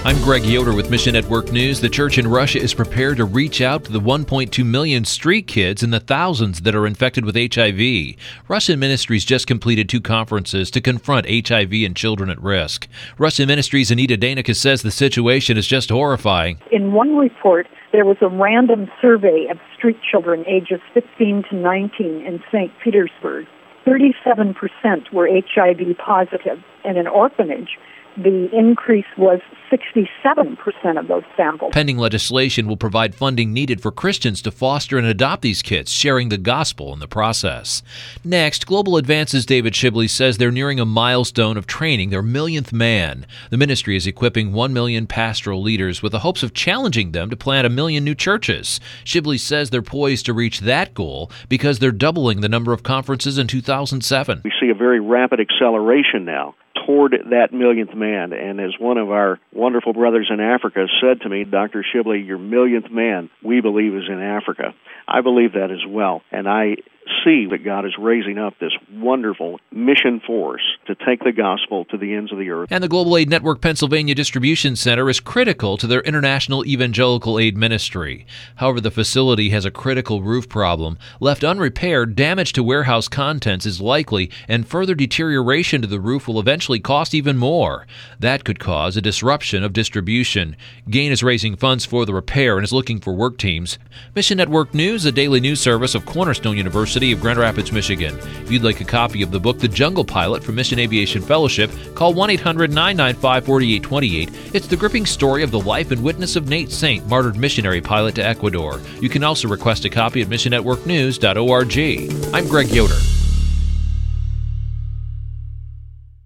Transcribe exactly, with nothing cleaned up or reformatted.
I'm Greg Yoder with Mission Network News. The church in Russia is prepared to reach out to the one point two million street kids and the thousands that are infected with H I V. Russian Ministries just completed two conferences to confront H I V in children at risk. Russian Ministries' Anita Danica says the situation is just horrifying. In one report, there was a random survey of street children ages fifteen to nineteen in Saint Petersburg. thirty-seven percent were H I V positive. In an orphanage, the increase was sixty-seven percent of those samples. Pending legislation will provide funding needed for Christians to foster and adopt these kids, sharing the gospel in the process. Next, Global Advances' David Shibley says they're nearing a milestone of training their millionth man. The ministry is equipping one million pastoral leaders with the hopes of challenging them to plant a million new churches. Shibley says they're poised to reach that goal because they're doubling the number of conferences in two thousand seven. We see a very rapid acceleration now toward that millionth man. And as one of our wonderful brothers in Africa said to me, Doctor Shibley, your millionth man, we believe, is in Africa. I believe that as well. And I see that God is raising up this wonderful mission force to take the gospel to the ends of the earth. And the Global Aid Network Pennsylvania Distribution Center is critical to their international evangelical aid ministry. However, the facility has a critical roof problem. Left unrepaired, damage to warehouse contents is likely, and further deterioration to the roof will eventually cost even more. That could cause a disruption of distribution. Gain is raising funds for the repair and is looking for work teams. Mission Network News, a daily news service of Cornerstone University of Grand Rapids, Michigan. If you'd like a copy of the book, The Jungle Pilot from Mission Aviation Fellowship, call one eight hundred nine nine five four eight two eight. It's the gripping story of the life and witness of Nate Saint, martyred missionary pilot to Ecuador. You can also request a copy at mission network news dot org. I'm Greg Yoder.